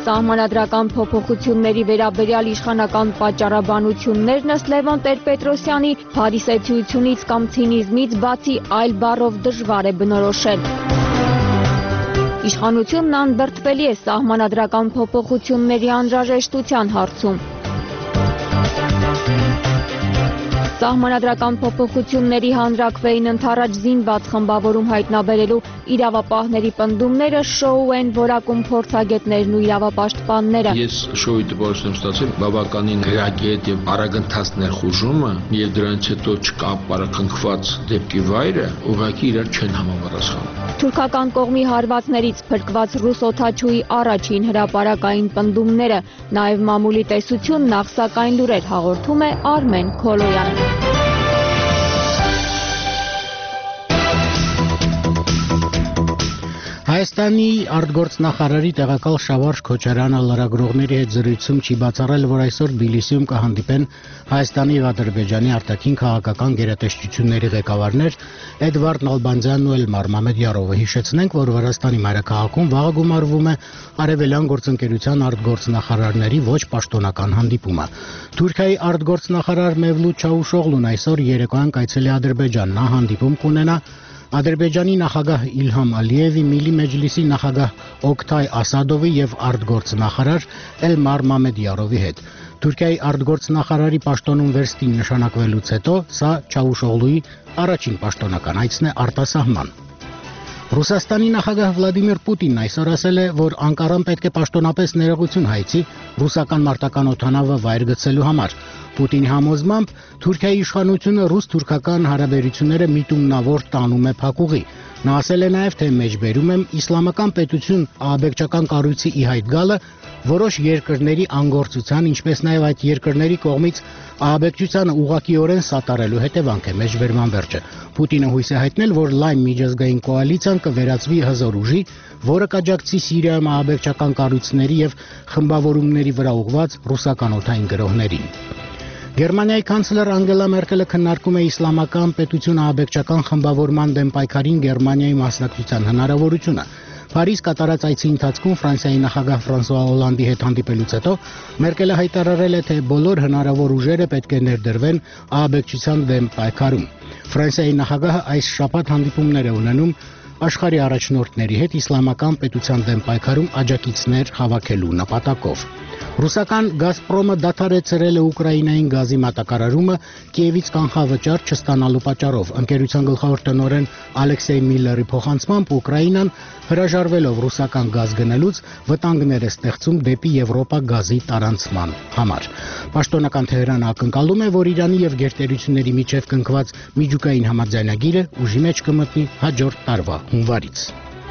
Սահմանադրական փոփոխությունների վերաբերյալ իշխանական պատճառաբանություններն ըստ Լևոն Տեր-Պետրոսյանի փարիսեցությունից կամ ցինիզմից բացի այլ բառով դժվար է բնորոշել։ Իշխանությունն անդրդվելի է սահմանադրական փոփոխությունների անհրաժեշտության հարցում։ Սահմանադրական փոփոխությունների հանրաքվեին ընդառաջ զինված խմբավորում հայտնաբերելու իրավապահների պնդումները շոու են որակում փորձագետներն ու իրավապաշտպանները։ Ես շոուի տպավորություն ստացել բավականին գրագետ եւ արագընթաց ներխուժումը եւ դրանից հետո չկա պարակնքված դեպքի վայրը ուղղակի իրար չեն համապատասխանում։ Թուրքական կողմի հարվածներից փրկված ռուս օդաչուի առաջին հրապարակային պնդումները, նաև մամուլի տեսություն նախսակային լուրեր հաղորդում է Արմեն Քոլոյանը։ Հայաստանի արտգործնախարարի տեղակալ Շավարժ Քոչարյանը լրագրողների հետ զրույցում չի բացառել, որ այսօր Թբիլիսիում կհանդիպեն Հայաստանի եւ Ադրբեջանի արտաքին քաղաքական գերատեսչությունների ղեկավարներ Էդվարդ Նալբանդյանն ու Էլմար Մամեդյարովը։ Հիշեցնենք, որ Վրաստանի մայրաքաղաքում վաղը գումարվում է Արևելյան գործընկերության արտգործնախարարների ոչ պաշտոնական հանդիպումը։ Թուրքիայի արտգործնախարար Մևլութ Չավուշօղլուն այսօր երեկոյան կայցելի Ադրբեջան, նա հանդիպում կունենա Ադրբեջանի նախագահ Իլհամ Ալիևի, Միլի Մեջլիսի նախագահ Օկթայ Ասադովի եւ արտգործնախարար Էլմար Մամեդյարովի հետ։ Թուրքիայի արտգործնախարարի պաշտոնում վերստին նշանակվելուց հետո սա Չավուշօղլուի առաջին պաշտոնական այցն է արտասահման։ Ռուսաստանի նախագահ Վլադիմիր Պուտինն այսօր ասել է, որ Անկարան պետք է պաշտոնապես ներողություն հայցի ռուսական մարտական օդանավը վայր գցելու համար։ Պուտինի համոզմամբ Թուրքիայի իշխանությունը ռուս-թուրքական հարաբերությունները միտումնավոր տանում է փակուղի։ Նա ասել է նաև, թե մեջբերում եմ իսլամական պետություն ահաբեկչական կառույցի ի հայտ գալը որոշ երկրների անգործության, ինչպես նաև այդ երկրների կողմից ահաբեկչությանը ուղղակիորեն սատարելու հետևանք է մեջբերման վերջը։ Պուտինը հույս է հայտնել, որ լայն միջազգային կոալիցիան կվերածվի հզոր ուժի, որը կաջակցի Սիրիայում ահաբեկչական կառույցների եւ խմբավորումների վրա ուղղված ռուսական օդային գրոհներին։ Գերմանիայի կանցլեր Անգելա Մերկելը քննարկում է իսլամական պետություն ահաբեկչական խմբավորման դեմ պայքարին Գերմանիայի մասնակցության հնարավորությունը։ Փարիզ կատարած այցի ընթացքում Ֆրանսիայի նախագահ Ֆրանսուଆ Օլանդի հետ հանդիպելուց հետո Մերկելը հայտարարել է, թե բոլոր հնարավոր ուժերը պետք է ներդրվեն ահաբեկչության դեմ պայքարում։ Ֆրանսիայի նախագահը այս շաբաթ հանդիպումներ է ունենում աշխարհի առաջնորդների հետ իսլամական պետության դեմ պայքարում աջակիցներ հավաքելու նպատակով։ Ռուսական Գազպրոմը դադարեցրել է Ուկրաինային գազի մատակարարումը Կիևից կանխավճար չստանալու պատճառով։ Ընկերության գլխավոր տնօրեն Ալեքսեյ Միլլերի փոխանցմամբ Ուկրաինան հրաժարվելով ռուսական գազ գնելուց վտանգներ է ստեղծում դեպի Եվրոպա գազի տարանցման համար։ Պաշտոնական Թեհրանը ակնկալում է, որ Իրանի եւ գերտերությունների միջև կնքված միջուկային համաձայնագիրը ուժի մեջ կմտնի հաջորդ տարվա հունվարից։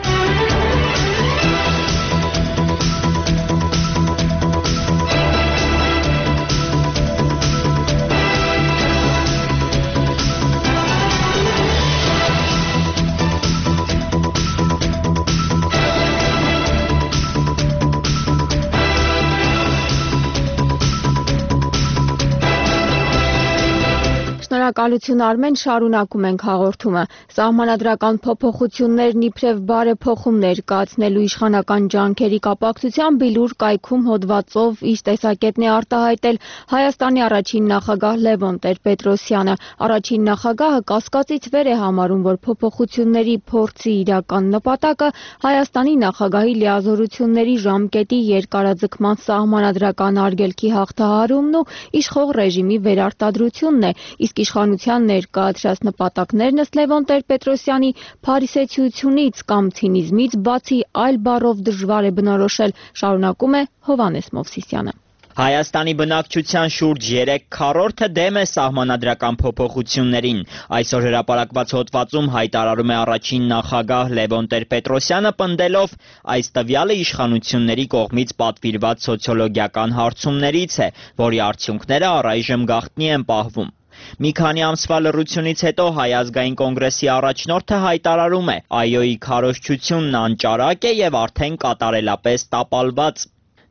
Շնորհակալություն Արմեն, շարունակում ենք հաղորդումը։ Սահմանադրական փոփոխություններն իբրև բարեփոխումներ կայացնելու իշխանական ջանքերի կապակցությամբ Իլուր կայքում հոդվածով իր տեսակետն է արտահայտել Հայաստանի առաջին նախագահ Լևոն Տեր-Պետրոսյանը։ Առաջին նախագահը կասկածից վեր է համարում, որ փոփոխությունների փորձի իրական նպատակը Հայաստանի նախագահի լիազորությունների ժամկետի երկարաձգման սահմանադրական արգելքի հաղթահարումն ու իշխող ռեժիմի վերարտադրությունն է, իսկ իշխանության ներկայացրած նպատակներն ըստ Լևոն Տեր-Պետրոսյանի փարիսեցությունից կամ ցինիզմից բացի այլ բառով դժվար է բնորոշել, շարունակում է Հովհաննես Մովսիսյանը։ Հայաստանի բնակչության շուրջ 3/4-ը դեմ է սահմանադրական փոփոխություններին։ Այսօր հրապարակված հոդվածում հայտարարում է առաջին նախագահ Լևոն Տեր-Պետրոսյանը, պնդելով այս տվյալը իշխանությունների կողմից պատվիրված սոցիոլոգիական հարցումներից է, որի արդյունքները առայժմ գաղտնի են պահվում։ Մի քանի ամսվա լռությունից հետո Հայ ազգային կոնգրեսի առաջնորդը հայտարարում է՝ այոյի քարոզչությունն անճարակ է եւ արդեն կատարելապես տապալված։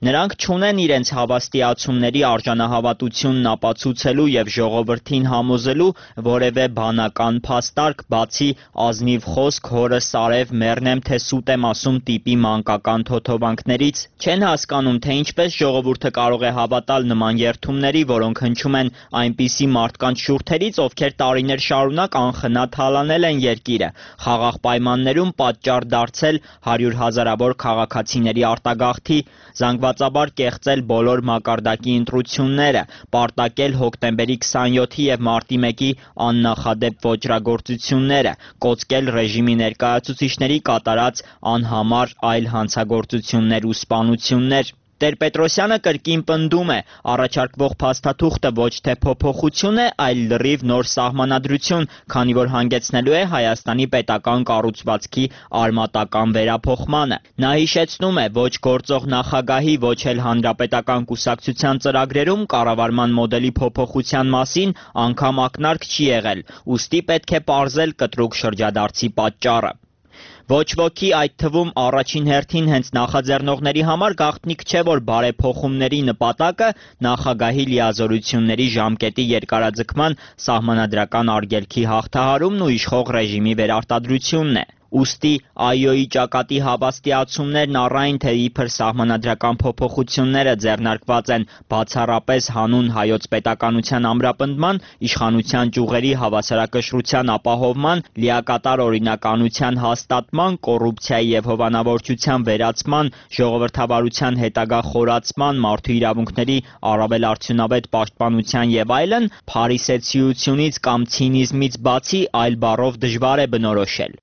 Նրանք չունեն իրենց հավաստիացումների արժանահավատությունն ապացուցելու եւ ժողովրդին համոզելու որևէ բանական փաստարկ, բացի ազնիվ խոսք հորը Սարև մեռնեմ թե սուտ եմ ասում տիպի մանկական թոթովանքներից, չեն հասկանում, թե ինչպես ժողովուրդը կարող է հավատալ նման երդումների, որոնք հնչում են այնպիսի մարդկանց շուրթերից, ովքեր տարիներ շարունակ անխնա թալանել են երկիրը, խաղաղ պայմաններում պատճառ դարձել 100 հազարավոր քաղաքացիների արտագաղթի, զանգվածաբար կեղծել բոլոր մակարդակի ընտրությունները, պարտակել հոկտեմբերի 27-ի եւ մարտի 1-ի աննախադեպ ոճրագործությունները, կոծկել ռեժիմի ներկայացուցիչների կատարած անհամար այլ հանցագործություններ ու սպանություններ։ Տեր-Պետրոսյանը կրկին պնդում է, առաջարկվող փաստաթուղթը ոչ թե փոփոխություն է, այլ լրիվ նոր սահմանադրություն, քանի որ հանգեցնելու է Հայաստանի պետական կառուցվածքի արմատական վերափոխմանը։ Նա հիշեցնում է, ոչ գործող նախագահի, ոչ էլ հանրապետական կուսակցության ծրագրերում կառավարման մոդելի փոփոխության մասին անգամ ակնարկ չի եղել, ուստի պետք է պարզել կտրուկ շրջադարձի պատճառը։ Ոչ ոքի, այդ թվում առաջին հերթին հենց նախաձեռնողների համար գաղտնիք չէ, որ բարեփոխումների նպատակը նախագահի լիազորությունների ժամկետի երկարաձգման սահմանադրական արգելքի հաղթահարումն ու իշխող ռեժիմի վերարտադրությունն է։ Ուստի ԱՅՈ-ի ճակատի հավաստիացումներն առայն թե իբր սահմանադրական փոփոխությունները ձեռնարկված են բացառապես հանուն հայոց պետականության ամրապնդման, իշխանության ճյուղերի հավասարակշռության ապահովման, լիակատար օրինականության հաստատման, կոռուպցիայի եւ հովանավորչության վերացման, ժողովրդավարության հետագա խորացման, մարդու իրավունքների առավել արդյունավետ պաշտպանության եւ այլն, փարիսեցիությունից կամ ցինիզմից բացի այլ բառով դժվար է բնորոշել։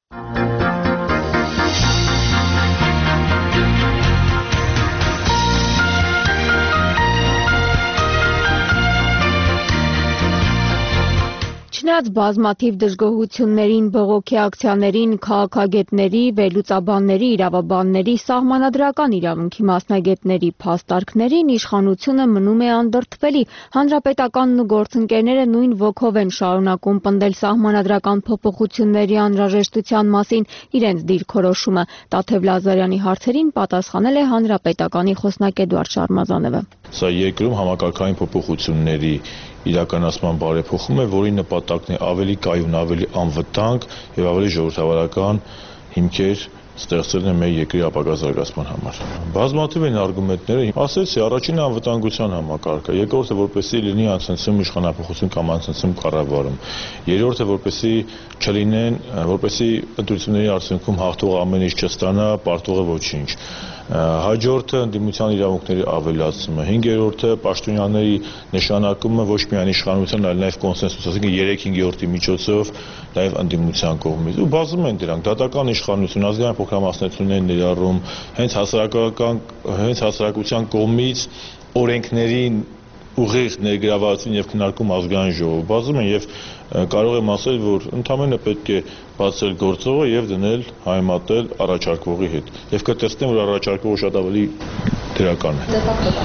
Չնայած բազմաթիվ դժգոհություններին, բողոքի ակցիաներին, քաղաքագետների, վերլուծաբանների, իրավաբանների, սահմանադրական իրավունքի մասնագետների փաստարկներին, իշխանությունը մնում է անդրդվելի։ Հանրապետականն ու գործընկերները նույն ոգով են շարունակում պնդել սահմանադրական փոփոխությունների անհրաժեշտության մասին իրենց դիրքորոշումը։ Տաթև Լազարյանի հարցերին պատասխանել է Հանրապետականի խոսնակ Էդուարդ Շարմազանովը։ Սա երկրում համակարգային փոփոխությունների իրականացման բարեփոխում է, որի նպատակն է ավելի կայուն, ավելի անվտանգ եւ ավելի ժողովրդավարական հիմքեր ստեղծելն է մեր երկրի ապագա զարգացման համար։ Բազմաթիվ են արգումենտները, ասեցի, առաջինը անվտանգության համակարգը, երկրորդը որպեսզի լինի անցնցում իշխանապահություն կամ անցնցում կառավարում, երրորդը որպեսզի չլինեն, որպեսզի ընտրությունների արդյունքում հաղթողը ամեն ինչ չստանա, պարտողը ոչինչ։ Հաջորդը ընդդիմության իրավունքների ավելացումը, հինգերորդը պաշտոնյաների նշանակումը ոչ միայն իշխանության, այլ նաև կոնսենսուս, ասենք 3/5-ի միջոցով նաև ընդդիմության կողմից։ Ու բազում են դրանք, դատական իշխանություն, ազգային փոքրամասնություններ ներառում, հենց հասարակության կողմից օրենքներին ուղիղ ներգրավվածություն եւ քննարկում ազգային ժողով բազում են եւ կարող եմ ասել, որ ընդամենը պետք է բացել գործողը եւ դնել համեմատել առաջարկողի հետ եւ կտեսնեմ, որ առաջարկողը շատ ավելի դրական է։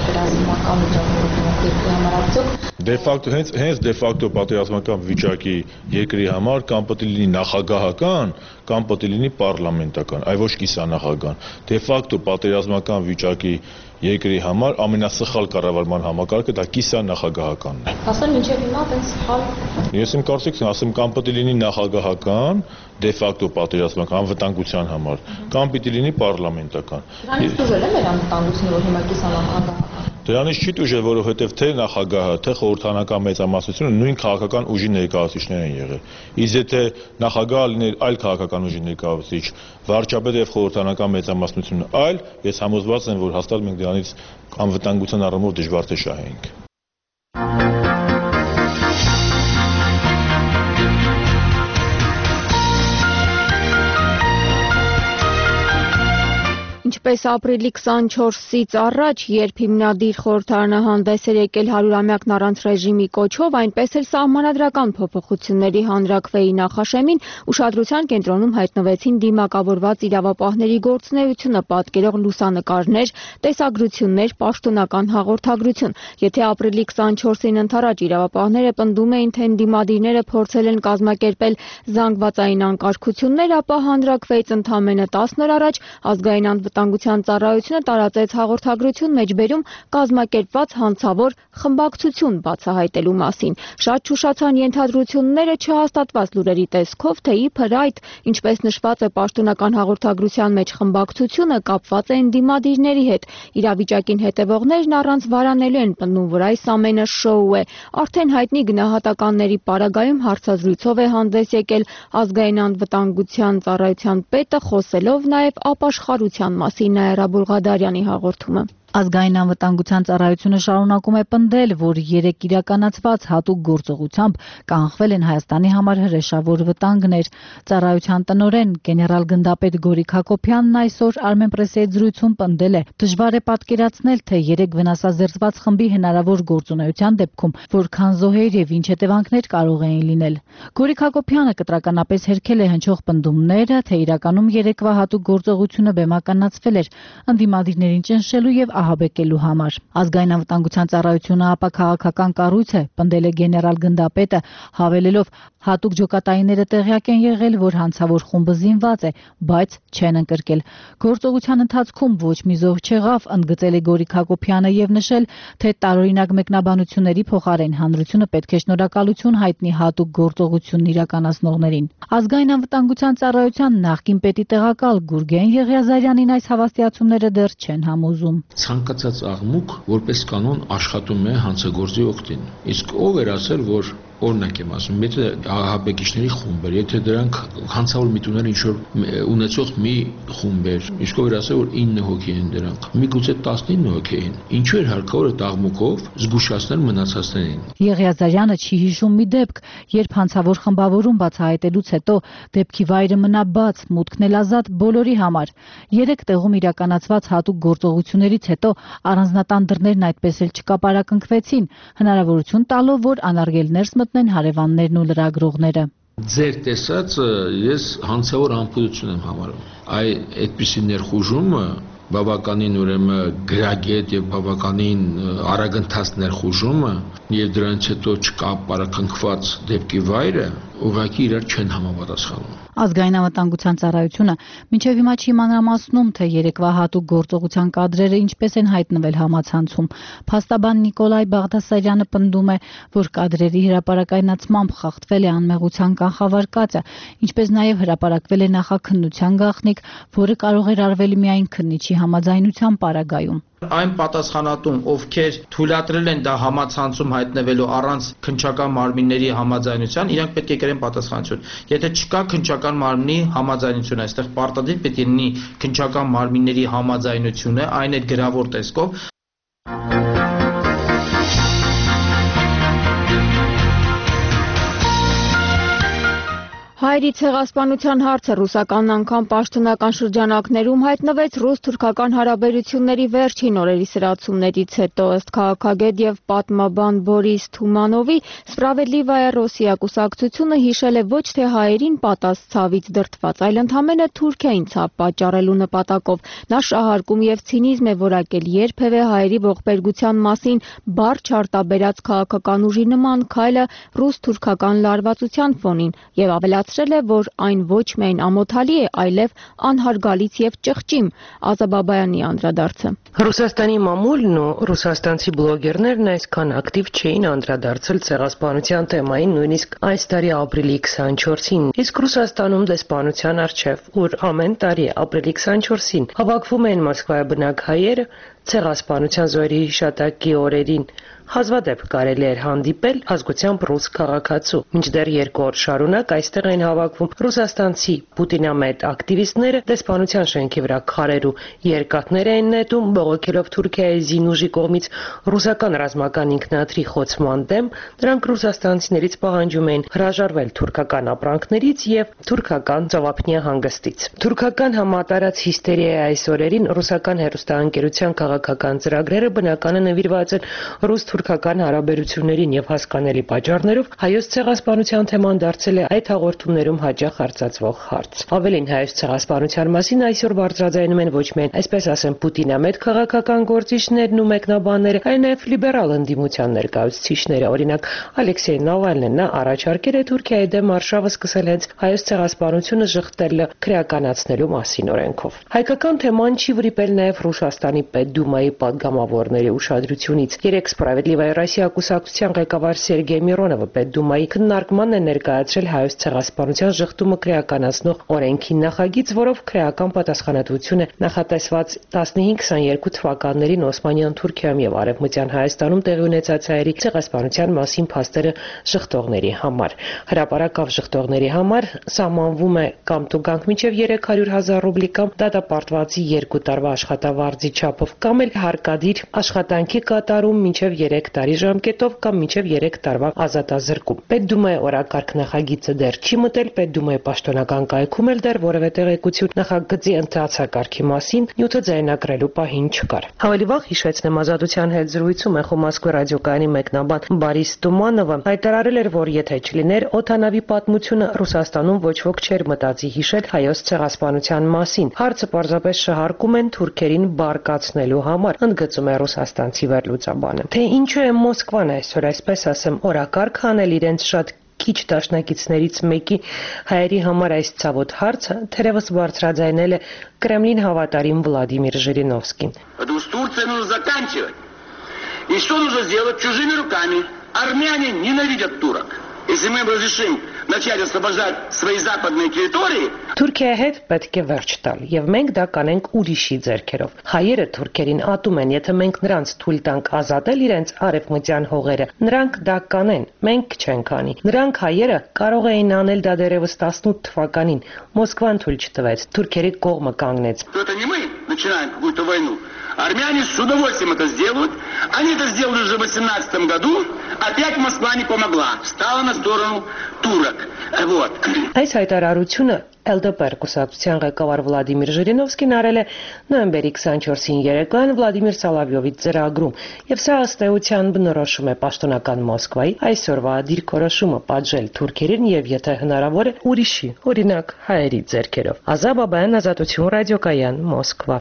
Դե ֆակտո հենց դե ֆակտո պատերազմական վիճակի երկրի համար կամ պետք է լինի նախագահական, կամ պետք է լինի պարլամենտական, այլ ոչ կիսանախագահան։ Դե ֆակտո պատերազմական վիճակի երկրի համար ամենասխալ կառավարման համակարգը դա կիսանախագահականն է։ Ասեմ մինչև հիմա այդպես սխալ։ Ես իմ կարծիքն ասեմ, կամ պետք է լինի նախագահական, դե ֆակտո պատերազմական անվտանգության համար, կամ պիտի լինի պարլամենտական։ Դրանից դժվար է մեր անվտանգությունը, որ հիմա կիսանախագահական։ Դրանից չի դժվար, որովհետև թե նախագահը, թե խորհրդարանական մեծամասնությունը նույն քաղաքական ուժի ներկայացուցիչներ են եղել։ Իսկ եթե նախագահը լիներ այլ քաղաքական ուժի ներկայացուցիչ, վարչապետը եւ խորհրդարանական մեծամասնությունը այլ, ես համոզված եմ, որ հաստատ մենք դրանից անվտանգության առումով դժվար թե շահենք։ Ինչպես ապրիլի 24-ից առաջ, երբ հիմնադիր խորհրդարանը հանդես էր եկել 100-ամյակն առանց ռեժիմի կոչով, այնպես էլ սահմանադրական փոփոխությունների հանրաքվեի նախաշեմին ուշադրության կենտրոնում հայտնվեցին դիմակավորված իրավապահների գործունեությունը պատկերող լուսանկարներ, տեսագրություններ, պաշտոնական հաղորդագրություն։ Եթե ապրիլի 24-ին ընդառաջ իրավապահները պնդում էին, թե ընդդիմադիրները փորձել են կազմակերպել զանգվածային անկարգություններ, ապա հանրաքվեից ընդամենը 10 օր առաջ ազգային անվտանգության ծառայությունը տարածեց հաղորդագրություն մեջբերում կազմակերպված հանցավոր խմբակցություն բացահայտելու մասին։ Շատ չուշացան ենթադրությունները չհաստատված լուրերի տեսքով, թե իբր այդ, ինչպես նշված է պաշտոնական հաղորդագրության մեջ, խմբակցությունը կապված է ընդդիմադիրների հետ։ Իրավիճակին հետևողներն առանց վարանելու են պնդում, որ այս ամենը շոու է։ Արդեն հայտնի գնահատականների պարագայում հարցազրույցով է հանդես եկել ազգային անվտանգության ծառայության պետը, խոսելով նաև ապաշխարության մասին Նաիրա Բուլղադարյանի հաղորդումը։ Ազգային անվտանգության ծառայությունը շարունակում է պնդել, որ 3 իրականացված հատուկ գործողությամբ կանխվել են Հայաստանի համար հրեշավոր վտանգներ։ Ծառայության տնօրեն գեներալ գնդապետ Գորիկ Հակոբյանն այսօր Armenpress-ի հետ զրույցում պնդել է. դժվար է պատկերացնել, թե 3 վնասազերծված խմբի հնարավոր գործունեության դեպքում որքան զոհեր եւ ինչ հետևանքներ կարող էին լինել։ Գորիկ Հակոբյանը կտրականապես հերքել է հնչող պնդումները, թե իրականում 3-վա հատուկ գործողությունը բեմականացվել էր ընդդիմադիրներին ճնշելու եւ ահաբեկելու համար։ Ազգային անվտանգության ծառայությունը ապա քաղաքական կառույց է, պնդել է գեներալ գնդապետը, հավելելով հատուկ ջոկատայինները տեղյակ են եղել, որ հանցավոր խումբը զինված է, բայց չեն ընկրկել։ Գործողության ընթացքում ոչ մի զոհ չեղավ, ընդգծել է Գորիկ Հակոբյանը եւ նշել, թե տարօրինակ մեկնաբանությունների փոխարեն հանրությունը պետք է շնորհակալություն հայտնի հատուկ գործողությունն իրականացնողներին։ Ազգային անվտանգության ծառայության նախկին պետի տեղակալ Գուրգեն Եղիազարյանին այս հավաստիացումները դեռ չեն համոզում։ Ցանկացած աղմուկ որպես կանոն աշխատում է հանցագործի օգտին։ Իսկ ով էր ասել, որ օրինակ եմ ասում, եթե ահաբեկիչների խումբ էր, եթե դրանք հանցավոր միտումներ ինչ-որ ունեցող մի խումբ էր, իսկ ով էր ասել, որ 9 հոգի են դրանք, միգուցե 19 հոգի էին, ինչու էր հարկավոր այդ աղմուկով զգուշացնել մնացածներին։ Եղիազարյանը չի հիշում մի դեպք, երբ հանցավոր խմբավորում բացահայտելուց հետո դեպքի վայրը մնա բաց, մուտքն էլ ազատ բոլորի համար։ 3 տեղում իրականացված հատուկ գործողություններից հետո առանձնատան դռներն այդպես էլ չկապարակնքվեցին, հնարավորություն տալով, որ անարգել ներս մտնեն հարևաններն ու լրագրողները։ Ձեր տեսածը ես հանցավոր անփույթություն եմ համարում։ Այդպիսի ներխուժումը բավականին ուրեմն գրագետ եւ բավականին արագընթաց ներխուժումը եւ դրանից հետո չկապարակնքված դեպքի վայրը ուղղակի իրար չեն համապատասխանում։ Ազգային անվտանգության ծառայությունը մինչև հիմա չի մանրամասնում, թե 3-վա հատուկ գործողության կադրերը ինչպես են հայտնվել համացանցում։ Փաստաբան Նիկոլայ Բաղդասարյանը պնդում է, որ կադրերի հրապարակայնացմամբ խախտվել է անմեղության կանխավարկածը, ինչպես նաև հրապարակվել է նախաքննության գաղտնիք, որը կարող էր արվել միայն քննիչի համաձայնության պարագայում։ Այն պատասխանատուն, ովքեր թույլատրել են դա համացանցում հայտնվելու առանց քննչական մարմինների համաձայնության, իրանք պետք է կրեն պատասխանատվություն։ Եթե չկա քննչական մարմնի համաձայնություն, այստեղ պարտադիր պետք է լինի քննչական մարմինների համաձայնությունը, այն էլ գրավոր տեսքով։ Հայերի ցեղասպանության հարցը ռուսական անգամ պաշտոնական շրջանակներում հայտնվեց ռուս-թուրքական հարաբերությունների վերջին օրերի սրացումներից հետո, ըստ քաղաքագետ եւ պատմաբան Բորիս Թումանովի, Սպրավեդլիվայա Ռոսիա կուսակցությունը հիշել է ոչ թե հայերին պատած ցավից դրդված, այլ ընդհանրապես Թուրքիային ցավ պատճառելու նպատակով։ Նա շահարկում եւ ցինիզմ է որակել երբևէ հայերի ողբերգության մասին բառ չարտաբերած քաղաքական ուժի նման քայլը ռուս-թուրքական լարվածության ֆոնին եւ ավելացրել է, որ այն ոչ միայն ամոթալի է, այլև անհարգալից եւ ճղճիմ։ Ազաբաբայանի անդրադարձը։ Ռուսաստանի մամուլն ու ռուսաստանցի բլոգերներն այսքան ակտիվ չէին անդրադարձել ցեղասպանության թեմային նույնիսկ այս տարի ապրիլի 24-ին, իսկ Ռուսաստանում դեսպանության առջև, որ ամեն տարի ապրիլի 24-ին հավաքվում են Մոսկվայի բնակ հայերը ցեղասպանության զոհերի հիշատակի օրերին, հազվադեպ կարելի էր հանդիպել ազգությամբ ռուս քաղաքացու։ Մինչդեռ 2 օր շարունակ այստեղ են հավաքվում ռուսաստանցի պուտինամետ ակտիվիստները, դեսպանության շենքի վրա քարեր ու երկաթներ են նետում, բողոքելով Թուրքիայի զինուժի կողմից ռուսական ռազմական ինքնաթիռի խոցման դեմ, նրանք ռուսաստանցիներից պահանջում էին հրաժարվել թուրքական ապրանքներից եւ թուրքական ծովափնյա հանգստից։ Թուրքական համատարած հիստերիայի այս օրերին ռուսական հեռուստաընկերության քաղաքական ծրագրերը բնականը նվիրված են ռուս-թուրքական հարաբերություններին եւ հասկանալի պատճառներով հայոց ցեղասպանության թեման դարձել է այդ հաղորդումներում հաճախ արծածվող հարց։ Ավելին, հայոց ցեղասպանության մասին այսօր բարձրաձայնում են ոչ միայն, այսպես ասեմ, Պուտինամետ քաղաքական գործիչներն ու մեկնաբանները, այլ նաեւ լիբերալ ընդդիմության ներկայացուցիչները, օրինակ Ալեքսեյ Նավալնին, նա առաջարկել է Թուրքիայի դեմ արշավը սկսել հենց հայոց ցեղասպանությունը շղթել քրեականացնելու մասին օրենքով։ Հայկական թեման չի վրիպել նաեւ Ռուսաստանի Պետդումայի պատգամավորների ուշադրությունից։ Երեք Սպրավեդլիվայա Ռոսիա կուսակցության ղեկավար Սերգեյ Միրոնովը Պետդումայի քննարկմանն է ներկայացրել հայոց ցեղասպանության շղթումը քրեականացնող օրենքի նախագիծ, որով քրեական պատասխանատվություն է նախատեսված 15-22 թվականներին Օսմանյան Թուրքիայում եւ Արևմտյան Հայաստանում տեղի ունեցած հայերի ցեղասպանության մասին փաստերը շղթողների համար։ Հրապարակավ շղթողների համար սահմանվում է կամ տուգանք մինչև 300,000 ռուբլի կամ դատապարտվածի 2 տարվա աշխատավարձի չափով կամ էլ հարկադիր աշխատանքի կատարում մինչև 3 տարի ժամկետով կամ մինչև 3 տարվա ազատազրկում։ Պետդումայի օրակարգ նախագիծը դեռ չի մտել, Պետդումայի պաշտոնական կայքում էլ դեռ որևէ տեղեկություն նախագծի ընթացակարգի մասին նյութը ձայնագրելու պահին չկար։ Ավելի վաղ հիշեցնեմ, Ազատության հետ զրույցում Էխո Մոսկվա ռադիոկայանի մեկնաբան Բարիս Տումանովը հայտարարել էր, որ եթե չլիներ օդանավի պատմությունը, Ռուսաստանում ոչ ոք չէր մտածի հիշել հայոց ցեղասպանության մասին։ Հարցը պարզապես շահարկում են թուրքերին բարկացնելու համար, ընդգծում է ռուսաստանցի վերլուծաբանը։ Թե ինչու է Մոսկվան այսօր, այսպես ասեմ, օրակարգ անել իրենց շատ քիչ դաշնակիցներից մեկի հայերի համար այս ցավոտ հարցը, թերևս բարձրաձայնել է Կրեմլին հավատարիմ Վլադիմիր Ժիրինովսկին։ Турция нужно заканчивать. И что нужно сделать чужими руками? Армяне ненавидят турок. Если мы им разрешим начать освобождать свои западные территории, Թուրքիայի հետ պետք է վերջ տալ, եւ մենք դա կանենք ուրիշի ձեռքերով։ Հայերը թուրքերին ատում են, եթե մենք նրանց թույլ տանք ազատել իրենց արևմտյան հողերը, նրանք դա կանեն, մենք չենք անի։ Նրանք հայերը կարող էին անել դա դեռևս 18 թվականին, Մոսկվան թույլ չտվեց, թուրքերի կողմը կանգնեց։ Это не мы начинаем какую-то войну. Армяне с удовольствием это сделают. Они это сделали уже в 2018 году. Опять Москва не помогла. Стала на сторону турок. Вот. Այս հայտարարությունը ԼԴՊ կուսակցության ղեկավար Վլադիմիր Ժիրինովսկին արել է նոյեմբերի 24-ին երեկոյան Վլադիմիր Սալավյովի ծրագրում, եւ սա ըստ էության բնորոշում է պաշտոնական Մոսկվայի այսօրվա դիրքորոշումը պատժել թուրքերին եւ եթե հնարավոր է ուրիշի, օրինակ հայերի ձեռքերով։ Ազա Բաբայան, Ազատություն ռադիոկայան, Մոսկվա։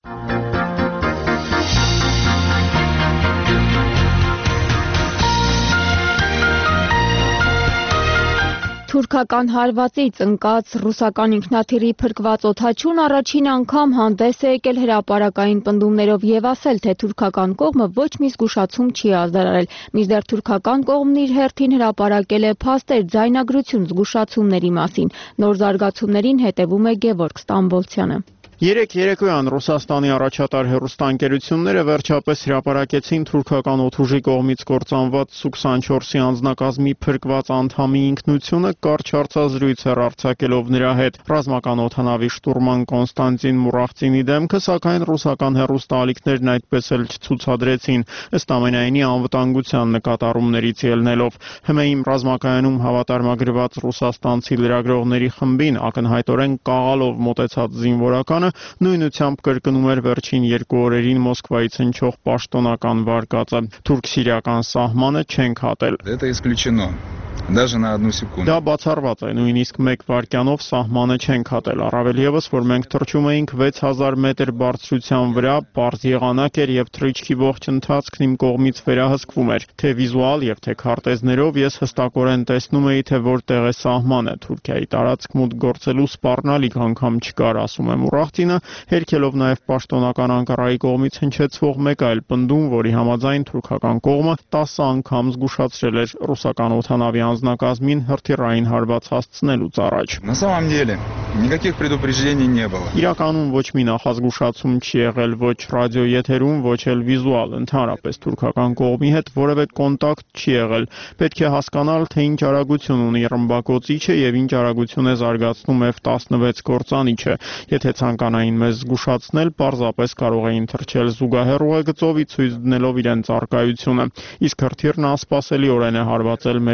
Թուրքական հարվածից ընկած ռուսական ինքնաթիռի փրկված օդաչուն առաջին անգամ հանդես է եկել հրապարակային պնդումներով եւ ասել, թե թուրքական կողմը ոչ մի զգուշացում չի ազդարարել, մինչդեռ թուրքական կողմն իր հերթին հրապարակել է փաստեր ձայնագրություն զգուշացումների մասին։ Նոր զարգացումներին հետևում է Գևորգ Ստամբոլցյանը։ Երեք երեկոյան Ռուսաստանի առաջատար հեռուստաընկերությունները վերջապես հրապարակեցին թուրքական օդուժի կողմից կործանված Su-24-ի անձնակազմի փրկված անդամի ինքնությունը, կարճ հարցազրույց արձակելով նրա հետ։ Ռազմական օդանավի շտուրման Կոնստանտին Մուրախցինի դեմքը, սակայն ռուսական հեռուստաալիքներն այդպես էլ չցուցադրեցին, ըստ ամենայնի անվտանգության նկատառումներից ելնելով։ ՀՄԷ-ի ռազմակայանում հավատարմագրված ռուսաստանցի լրագրողների խմբին ակնհայտորեն կաղալով մոտեցած զինվորականը նույնությամբ կրկնում էր վերջին 2 օրերին Մոսկվայից հնչող պաշտոնական վարկածը. թուրք-սիրիական սահմանը չենք հատել։ Это исключено. Даже на одну секунду. Դա բացառված է, նույնիսկ 1 վայրկյանով սահմանը չենք հատել, առավել եւս, որ մենք թռչում էինք 6000 մետր բարձրության վրա, պարզ եղանակ էր եւ թռիչքի ողջ ընթացքն իմ կողմից վերահսկվում էր, թե վիզուալ եւ թե քարտեզներով ես հստակորեն տեսնում էի, թե որտեղ է սահմանը, Թուրքիայի տարածք մուտք գործելու սպառնալիք անգամ չկար, ասում է Մուրախտինը, հերքելով նաեւ պաշտոնական Անկարայի կողմից հնչեցվող մեկ այլ պնդում, որի համաձայն թուրքական կողմը 10 անգամ զգուշացրել էր ռուսական օդանավի անձնակազմին հրթիռային հարված հասցնելուց առաջ։ На самом деле никаких предупреждений не было. Իրականում ոչ մի նախազգուշացում չի եղել ոչ ռադիոեթերում, ոչ էլ վիզուալ, ընդհանրապես թուրքական կողմի հետ որևէ կոնտակտ չի եղել։ Պետք է հասկանալ, թե ինչ արագություն ունի ռմբակոծիչը եւ ինչ արագություն է զարգացնում F-16 կործանիչը։ Եթե ցանկանային մեզ զգուշացնել, պարզապես կարող էին թռչել զուգահեռ ուղեգծով, ցույց դնելով իրենց առկայությունը։ Իսկ հրթիռն անսպասելիորեն է հարվածել մեր օդանավի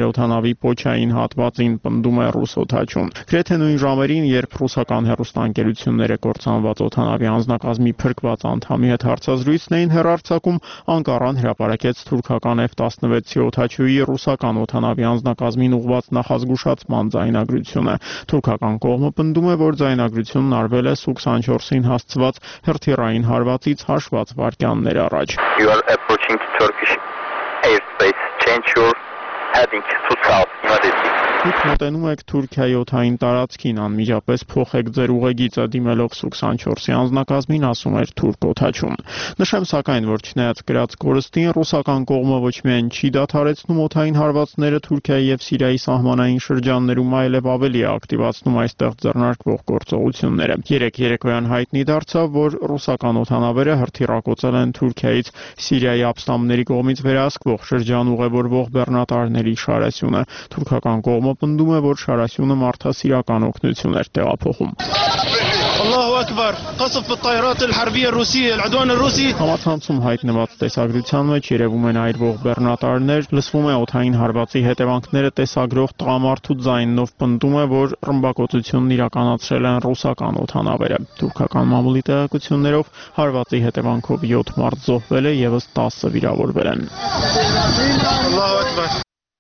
կենալի պոչային հատվածին, պնդում է ռուս օդաչուն։ Գրեթե նույն ժամերին, երբ ռուսական հեռուստաընկերությունները կործանված օդանավի անձնակազմի փրկված անդամի հետ հարցազրույցն էին հեռարձակում, Անկարան հրապարակեց թուրքական F-16-ի օդաչուի ռուսական օդանավի անձնակազմին ուղղված նախազգուշացման ձայնագրությունը։ Թուրքական կողմը պնդում է, որ ձայնագրությունն արվել է Su-24-ին հասցված հրթիռային հարվածից հաշված վայրկյաններ առաջ։ You are approaching Turkish airspace. Change your heading to south immediately. Դուք մոտենում եք Թուրքիայի օդային տարածքին, անմիջապես փոխեք ձեր ուղեգիծը դիմելով Su-24-ի անձնակազմին, ասում էր թուրք օդաչուն։ Նշեմ սակայն, որ չնայած գրած կորստին, ռուսական կողմը ոչ միայն չի դադարեցնում օդային հարվածները Թուրքիայի եւ Սիրիայի սահմանային շրջաններում, այլև ավելի է ակտիվացնում այստեղ ձեռնարկվող գործողությունները։ Երեկոյան հայտնի դարձավ, որ ռուսական օդանավերը հրթիռակոծել են Թուրքիայից Սիրիայի ապստամբների կողմից վերահսկվող շրջան ուղևորվող բեռնատարների շարասյունը։ Թուրքական կողմը պնդում է, որ շարասյունը մարդասիրական օգնություն էր տեղափոխում։ Allahu Akbar, qasf بالطائرات الحربية الروسية العدوان الروسي. Համացանցում հայտնված տեսագրության մեջ երևում են այրվող բեռնատարներ, լսվում է օդային հարվածի հետևանքները տեսագրող տղամարդու ձայնով, պնդում է, որ ռմբակոծությունն իրականացրել են ռուսական օդանավերը։ Թուրքական մամուլի տեղեկություններով հարվածի հետևանքով 7 մարդ զոհվել է, եւս 10 վիրավորվել են։ Allahu Akbar.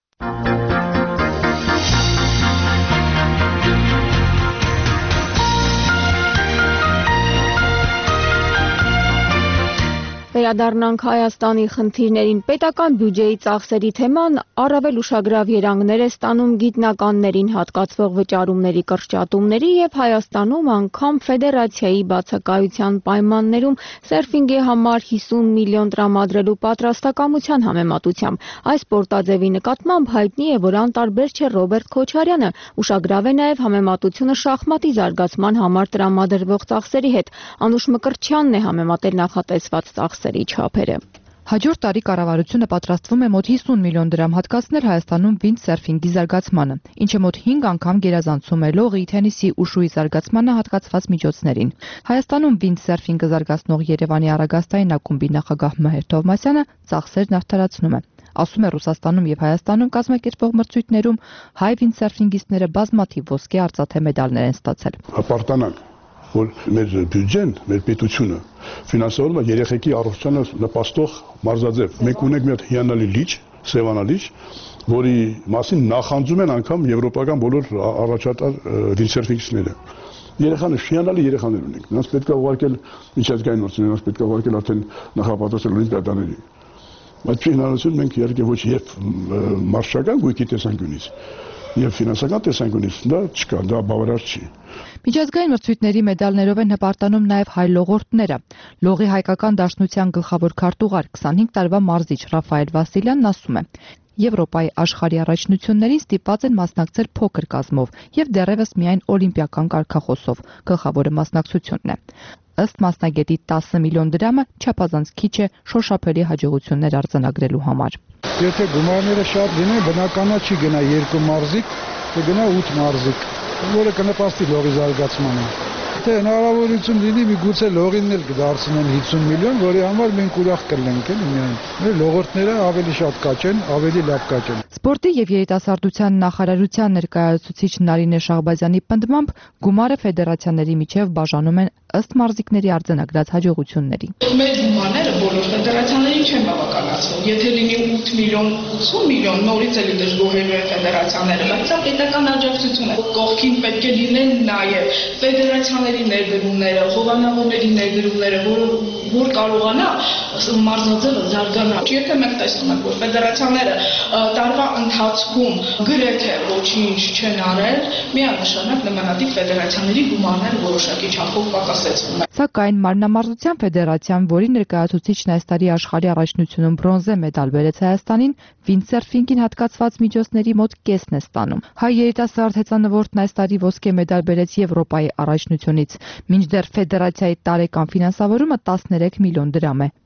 Վերադառնանք Հայաստանի խնդիրներին։ Պետական բյուջեի ծախսերի թեման առավել ուշագրավ երանգներ է ստանում գիտնականներին հատկացվող վճարումների կրճատումների եւ Հայաստանում անգամ ֆեդերացիայի բացակայության պայմաններում սերֆինգի համար 50 միլիոն տրամադրելու պատրաստակամության համեմատությամբ։ Այս պորտաձևի նկատմամբ հայտնի է, որ անտարբեր չէ Ռոբերտ Քոչարյանը։ Ուշագրավ է նաեւ համեմատությունը շախմատի զարգացման համար տրամադրվող ծախսերի հետ։ Անուշ Մկրտչյանն է համեմատել նախատեսված ծախսերի չափերը։ Հաջորդ տարի կառավարությունը պատրաստվում է մոտ 50 միլիոն դրամ հատկացնել Հայաստանում վինդսերֆինգի զարգացմանը, ինչը մոտ 5 անգամ գերազանցում է լողի, թենիսի ու շուի զարգացմանը հատկացված միջոցներին։ Հայաստանում վինդսերֆինգը զարգացնող Երևանի Արագաստային ակումբի նախագահ Մհեր Թովմասյանը ծախսերն արդարացնում է։ Ասում է, Ռուսաստանում եւ Հայաստանում կազմակերպվող մրցույթներում հայ վինդսերֆինգիստները բազմաթիվ ոսկե արծաթե մեդալներ են ստացել։ Հպարտանանք, որ մեր բյուջեն, մեր պետությունը ֆինանսավորում է երեխեքի առողջությանը նպաստող մարզաձև։ Մենք ունենք մի հատ հիանալի լիճ, Սևանալիճ, որի մասին նախանձում են անգամ եվրոպական բոլոր առաջատար վինդսերֆինգիստները։ Երեխաներ, հիանալի երեխաներ ունենք։ Նրանց պետք է ուղարկել միջազգային մրցույթ, նրանց պետք է ուղարկել արդեն նախապատրաստել օլիմպիադաների։ Այդ հնարավորություն մենք իհարկե ոչ եւ մարշչական գույքի տեսանկյունից եւ ֆինանսական տեսանկյունից դա չկա, դա բավարար չի։ Միջազգային մրցույթների մեդալներով են հպարտանում նաև հայ լողորդները։ Լողի հայկական դաշնության գլխավոր քարտուղար 25 տարվա մարզիչ Ռաֆայել Վասիլյանն ասում է. Եվրոպայի աշխարհի առաջնություններին ստիպված են մասնակցել փոքր կազմով եւ դեռևս միայն օլիմպիական կարգախոսով։ Գլխավորը մասնակցությունն է։ Ըստ մասնագետի 10 միլիոն դրամը չափազանց քիչ է շոշափելի հաջողություններ արձանագրելու համար։ Եթե գումարները շատ լինեն, բնականա չի գնա 2 մարզիկ, կգնա 8 մարզիկ, որը կնպաստի լողի զարգացմանը։ Եթե հնարավորություն լինի, միգուցե լողինն էլ կդարձնեն 50 միլիոն, որի համար մենք ուրախ կլինենք, էլի միայն։ Մեր լողորդները ավելի շատ կաճեն, ավելի լավ կաճեն։ Սպորտի եւ երիտասարդության նախարարության ներկայացուցիչ Նարինե Շահբազյանի պնդմամբ գումարը ֆեդերացիաների միջև բաժանում են ըստ մարզիկների արձանագրած հաջողությունների։ Մեր գումարները բոլոր ֆեդերացիաներին չեն բավականացնում։ Եթե լինի 8 միլիոն, 80 միլիոն, նորից էլի դժգոհելու են ֆեդերացիաները, բայց սա պետական աջակցություն է։ Կողքին պետք է լինեն նաև ֆեդերացիաների ներդրումները, հովանավորների ներդրումները, որ կարողանա մարզաձևը զարգանալ։ Եթե մենք տեսնում ենք, որ ֆեդերացիաները տարվա ընթացքում գրեթե ոչինչ չեն արել, միանշանակ նմանատիպ ֆեդերացիաների գումարները որոշակի չափով պակասեցվում են։ Սակայն Մարմնամարզության ֆեդերացիան, որի ներկայացուցիչն այս տարի աշխարհի առաջնությունում բրոնզե մեդալ բերեց Հայաստանին, վինդսերֆինգին հատկացված միջոցների մոտ կեսն է ստանում։ Հայ երիտասարդ հեծանվորդն այս տարի ոսկե մեդալ բերեց Եվրոպայի առաջնությունից, մինչդեռ ֆեդերացիայի տարեկան ֆինանսավորումը 13 միլիոն դրամ է։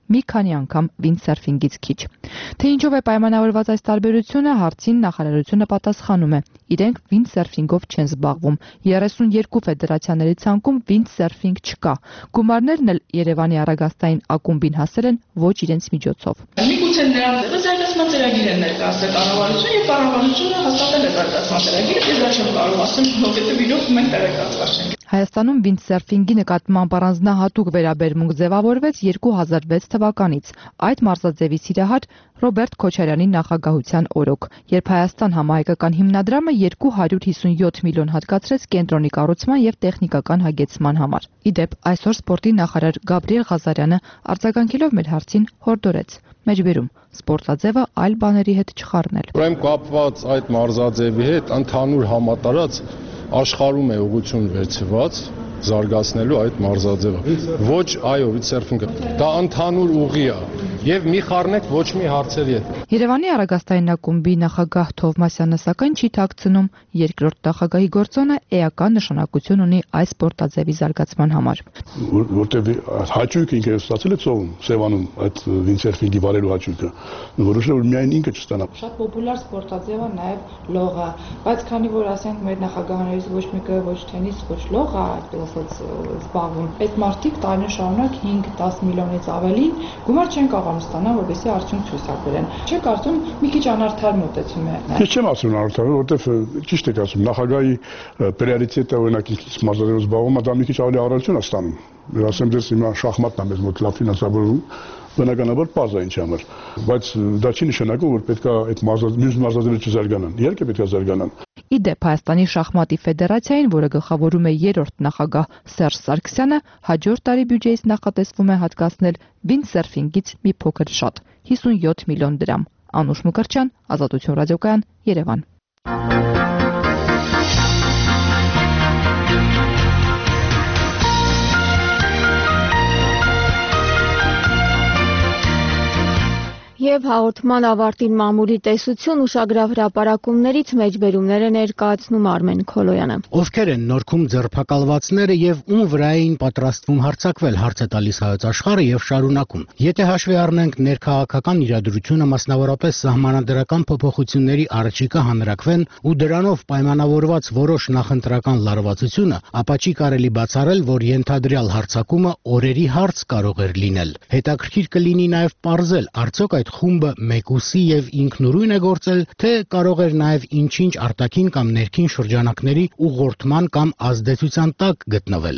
մի քանի անգամ վինդսերֆինգից քիչ։ Թե ինչով է պայմանավորված այս տարբերությունը, հարցին նախարարությունը պատասխանում է. իրենք վինդսերֆինգով չեն զբաղվում։ 32 ֆեդերացիաների ցանկում վինդսերֆինգ չկա։ Գումարներն էլ Երևանի առագաստային ակումբին հասել են ոչ իրենց միջոցով։ Միգուցե նրանց զարգացման ծրագիր են ներկայացրել կառավարությունը եւ կառավարությունը հաստատել է զարգացման ծրագիրը, ես դա չեմ կարող ասել, որովհետեւ իրոք մենք տեղեկացված չենք։ Հայաստանում վինդսերֆինգի նկատմամբ առանձնահատուկ վերաբերմունք ձևավորվեց 2006 թվականից։ Այդ մարզաձևի սիրահար Ռոբերտ Քոչարյանի նախագահության օրոք, երբ Հայաստան համահայկական հիմնադրամը 257 միլիոն հատկացրեց կենտրոնի կառուցման եւ տեխնիկական հագեցման համար։ Իդեպ այսօր սպորտի նախարար Գաբրիել Ղազարյանը արձագանքելով մեր հարցին հորդորեց. Մեջբերում սպորտաձևը այլ բաների հետ չխառնել։ Ուրեմն կապված այդ մարզաձևի հետ ընդհանուր համատարած աշխարհում է ուղղություն վերցված զարգացնելու այդ մարզաձևը։ Ոչ, այո, վինդսերֆինգը դա ընդհանուր ուղի է եւ մի խառնեք ոչ մի հարցերի հետ։ Երևանի առագաստային ակումբի նախագահ Թովմասյանը սակայն չի թաքցնում, երկրորդ նախագահի գործոնը էական նշանակություն ունի այս սպորտաձևի զարգացման համար։ Որտեղ հաճույք ինքը ստացել է ծովում, Սևանում այդ վինդսերֆինգի վարելու հաճույքը, որոշել որ միայն ինքը չստանա։ Շատ պոպուլար սպորտաձև է նաեւ լողը, բայց քանի որ ասենք մեր նախագահներից ոչ մեկը ոչ թենիս, ոչ լող է այդպես զբաղվում։ Այդ մարդիկ տարիներ շարունակ 5-10 միլիոնից ավելի գումար չեն կարողանում ստանալ, որովհետեւ արդյունք ցույց տալու։ Չեք կարծում մի քիչ անարդար մոտեցում է։ Ես չեմ ասում անարդար, որովհետեւ ճիշտ եք ասում, նախագահի պրիորիտետը օրինակ մարզաձևով զբաղվում է, դա մի քիչ ավելի առավելություն է ստանում։ Ասեմ դες հիմա շախմատն է մեզ մոտ լավ ֆինանսավորվում, բնականաբար պարզ է ինչ համար, բայց դա չի նշանակում, որ պետք է այդ մյուս մարզաձևերը չզարգանան։ Իհարկե պետք է զարգանան։ Իդեպ Հայաստանի շախմատի ֆեդերացիային, որը գլխավորում է երրորդ նախագահ Սերժ Սարգսյանը, հաջորդ տարի բյուջեից նախատեսվում է հատկացնել վինդսերֆինգից մի փոքր շատ 57 միլիոն դրամ։ Անուշ Մկրտչյան, Ազատություն ռադիոկայան, Երևան։ Եվ հաղորդման ավարտին մամուլի տեսություն ուշագրավ հրապարակումներից մեջբերումները ներկայացնում Արմեն Քոլոյանը։ Ովքեր են Նորքում ձերբակալվածները եւ ում վրա էին պատրաստվում հարձակվել, հարց է տալիս Հայոց Աշխարհը եւ շարունակում։ Եթե հաշվի առնենք ներքաղաքական իրադրությունը, մասնավորապես սահմանադրական փոփոխությունների առաջիկա հանրակվեն ու դրանով պայմանավորված որոշ նախընտրական լարվածությունը, ապա չի կարելի բացառել, որ ենթադրյալ հարձակումը օրերի հարց կարող էր լինել։ Հետաքրքիր կլինի նաեւ պարզել, արդյոք այդ խումբը մեկուսի եւ ինքնուրույն է գործել, թե կարող էր նաեւ ինչ-ինչ արտաքին կամ ներքին շրջանակների ուղղորդման կամ ազդեցության տակ գտնվել։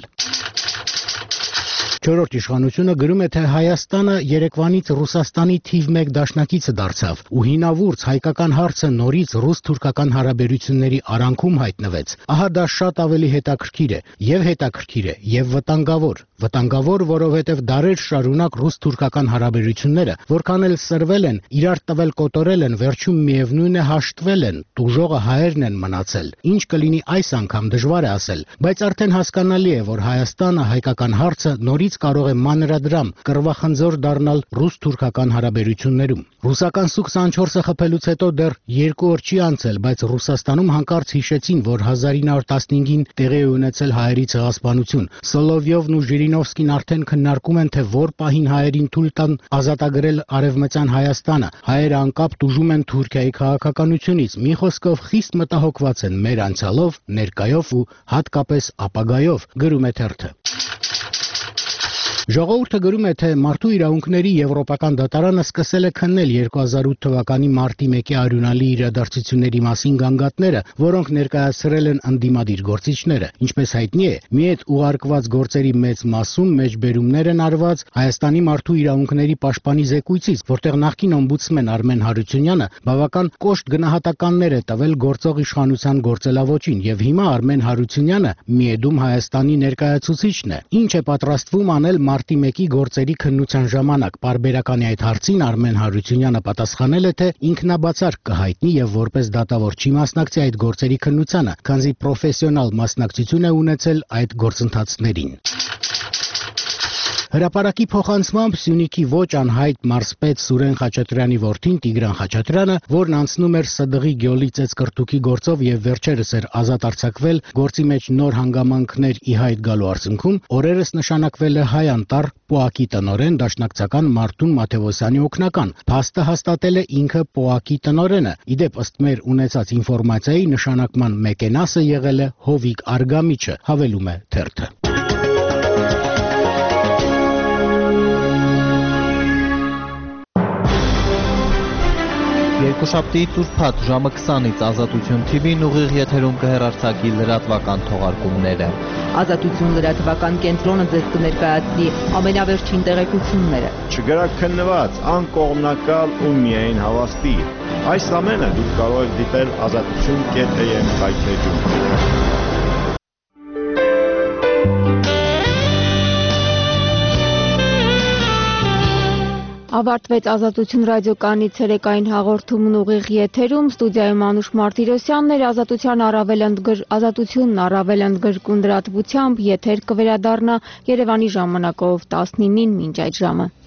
Չորրորդ իշխանությունը գրում է, թե Հայաստանը Երևանից Ռուսաստանի թիվ 1 դաշնակիցը դարձավ ու հինավուրց հայկական հարցը նորից ռուս-թուրքական հարաբերությունների արանքում հայտնվեց։ Ահա դա շատ ավելի հետաքրքիր է եւ վտանգավոր։ Վտանգավոր, որովհետև դարեր շարունակ ռուս-թուրքական հարաբերությունները, որքան էլ սրվել են, իրար տվել կոտորել են, վերջում միևնույն է հաշտվել են, տուժողը հայերն են մնացել։ Ինչ կլինի այս անգամ դժվար է ասել, բայց արդեն հասկանալի է, որ Հայաստանը հայկական հարցը նորից կարող է մանրադրամ, կռվախնձոր դառնալ ռուս-թուրքական հարաբերություններում։ Ռուսական Սու-24-ը խփելուց հետո դեռ 2 օր չի անցել, բայց Ռուսաստանում հանկարծ հիշեցին, որ 1915-ին տեղի է ունեցել հայերի ցեղասպանություն։ Սոլովյովն ու Ժիրինովսկին արդեն քննարկում են, թե որ պահին հայերին թույլ տան ազատագրել Արևմտյան Հայաստանը։ Հայերը անկապ տուժում են Թուրքիայի քաղաքականությունից։ Մի խոսքով խիստ մտահոգված են մեր անցյալով, ներկայով ու հատկապես ապագայով, գրում է թերթը։ Ժողովուրդը գրում է, թե մարդու իրավունքների Եվրոպական դատարանը սկսել է քննել 2008 թվականի մարտի 1-ի արյունալի իրադարձությունների մասին գանգատները, որոնք ներկայացրել են ընդդիմադիր գործիչները։ Ինչպես հայտնի է, մի այդ ուղարկված գործերի մեծ մասում մեջբերումներ են արված Հայաստանի մարդու իրավունքների պաշտպանի զեկույցից, որտեղ նախկին օմբուդսմեն Արմեն Հարությունյանը բավական կոշտ գնահատականներ է տվել գործող իշխանության գործելավոճին, եւ հիմա Արմեն Հարությունյանը միեդում Հայաստանի ներկայացուցիչն է։ Ինչ է պատրաստվում անել մարտի 1-ի գործերի քննության ժամանակ պարբերականի այդ հարցին Արմեն Հարությունյանը պատասխանել է, թե ինքնաբացարկ կհայտնի եւ որպես դատավոր չի մասնակցի այդ գործերի քննությանը, քանզի պրոֆեսիոնալ մասնակցություն է ունեցել այդ գործընթացներին։ Հրապարակի փոխանցմամբ Սյունիքի ոչ անհայտ մարզպետ Սուրեն Խաչատրյանի որդին Տիգրան Խաչատրյանը, որն անցնում էր ՍԴՂ-ի Գյոլի ծեծկրտուքի գործով եւ վերջերս էր ազատ արձակվել, գործի մեջ նոր հանգամանքներ ի հայտ գալու արդյունքում օրերս նշանակվել է Հայ Անտառ ՊՕԱԿ-ի տնօրեն դաշնակցական Մարտուն Մաթևոսյանի օգնական։ Փաստը հաստատել է ինքը ՊՕԱԿ-ի տնօրենը։ Իդեպ ըստ մեր ունեցած ինֆորմացիայի նշանակման մեկենասը եղել է Հովիկ Արգամիչը, հավելում է թերթը։ Երկուշաբթի Տուրփաթ ժամը 20-ից Ազատություն TV-ն ուղիղ եթերում կհեռարձակի լրատվական թողարկումները։ Ազատություն լրատվական կենտրոնը ձեզ կներկայացնի ամենավերջին տեղեկությունները։ Չգրաքննված, անկողմնակալ ու միայն հավաստի։ Այս ամենը դուք կարող եք դիտել azatutun.am հայթեջում։ Ավարտվեց Ազատություն ռադիոկայանի ցերեկային հաղորդումն ուղիղ եթերում, ստուդիայում Անուշ Մարտիրոսյանն էր, Ազատությունն առավել ընդգրկուն լրատվությամբ եթեր կվերադառնա Երևանի ժամանակով 19-ին մինչ այդ ժամը։